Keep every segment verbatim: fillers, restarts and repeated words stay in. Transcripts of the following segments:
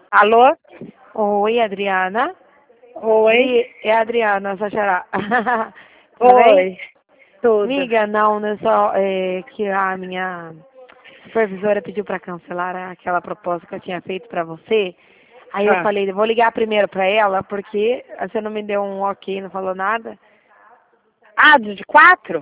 Alô? Oi, Adriana. Oi. Dri, é a Adriana, Sachará. Tudo bem? Oi. Tudo. Miga, não, não é só é, que a minha supervisora pediu para cancelar aquela proposta que eu tinha feito para você. Aí eu Ah, falei, vou ligar primeiro para ela, porque você não me deu um ok, não falou nada. ah do de quatro?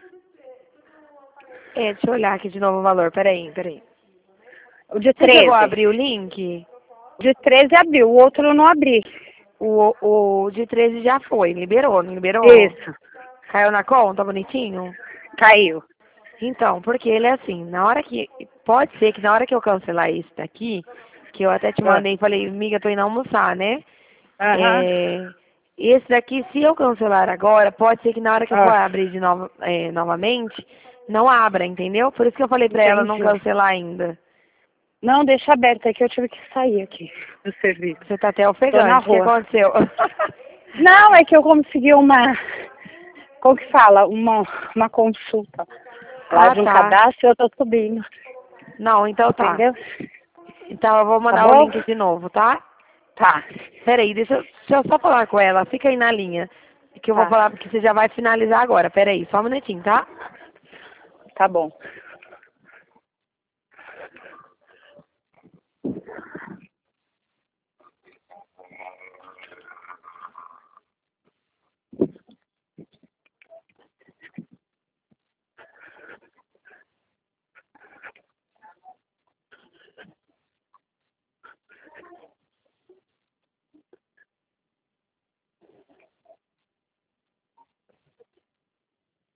É, deixa eu olhar aqui de novo o valor. Peraí, peraí. O de Você chegou a treze. abrir o link? De treze abriu, o outro eu não abri. O, o de treze já foi, liberou, não liberou? Isso. Caiu na conta, bonitinho? Caiu. Então, porque ele é assim, na hora que. Pode ser que na hora que eu cancelar esse daqui, que eu até te Ah, mandei e falei, amiga, tô indo almoçar, né? Aham. É, esse daqui, se eu cancelar agora, pode ser que na hora que eu for Ah, abrir de novo, é, novamente, não abra, entendeu? Por isso que eu falei pra ela não entendi. cancelar ainda. Não, deixa aberto, é que eu tive que sair aqui do serviço. Você tá até Tô na ofegante, o que rua. aconteceu? Não, é que eu consegui uma, como que fala? Uma, uma consulta lá Ah, de um tá. cadastro e eu tô subindo. Não, então tá. Entendeu? Então eu vou Tá mandar o bom? link de novo, tá? Tá. Peraí, deixa eu, deixa eu só falar com ela. Fica aí na linha. Que eu vou Tá. falar porque você já vai finalizar agora. Peraí, só um minutinho, tá? Tá bom.